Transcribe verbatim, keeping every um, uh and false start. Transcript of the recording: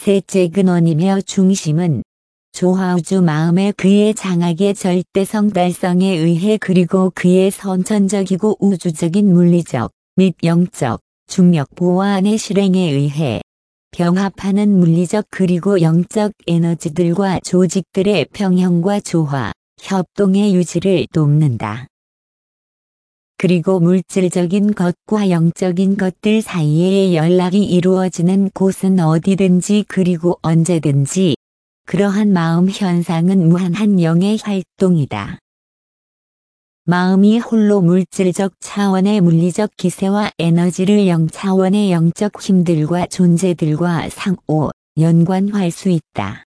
셋째 근원이며 중심은 조화우주 마음의 그의 장악의 절대성 달성에 의해 그리고 그의 선천적이고 우주적인 물리적 및 영적 중력 보완의 실행에 의해 병합하는 물리적 그리고 영적 에너지들과 조직들의 평형과 조화, 협동의 유지를 돕는다. 그리고 물질적인 것과 영적인 것들 사이의 연락이 이루어지는 곳은 어디든지 그리고 언제든지 그러한 마음 현상은 무한한 영의 활동이다. 마음이 홀로 물질적 차원의 물리적 기세와 에너지를 영 차원의 영적 힘들과 존재들과 상호 연관할 수 있다.